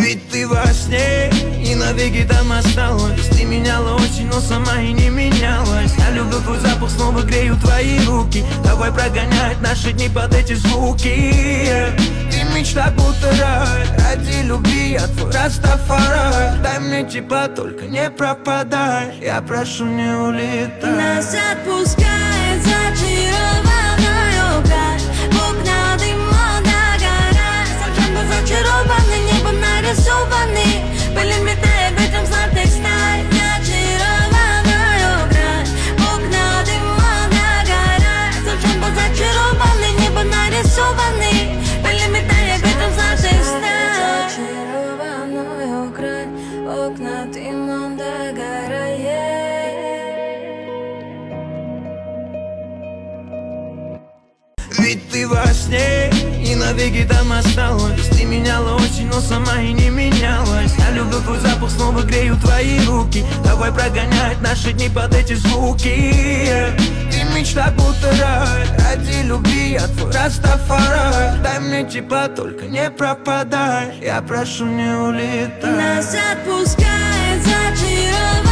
Ведь ты во сне и навеки там осталась. Ты меняла очень, но сама и не менялась. Я люблю твой запах, снова грею твои руки. Давай прогонять наши дни под эти звуки. Ты мечта будто рай, ради любви я твой Растафарай. Дай мне тепла, только не пропадай. Я прошу, не улетай. Нас отпускает зачарованную грань. В окна дыма догорает. Зачем мы зачарованы, небо нарисованы. Пыль метает в этом золотых сталь. Зачарованную грань. В окна дыма догорает. Зачем мы зачарованы, небо нарисованы. Пыль метает в этом золотых сталь. Зачарованную грань. В окна дыма догорает. Ведь ты во сне и навеки там осталась. Ты меняла очень, но сама и не менялась. Я люблю твой запах, снова грею твои руки. Давай прогонять наши дни под эти звуки. Ты мечта будто рай, ради любви я твой Растафарай. Дай мне тепла, только не пропадай. Я прошу, не улетай. Нас отпускает зачарованную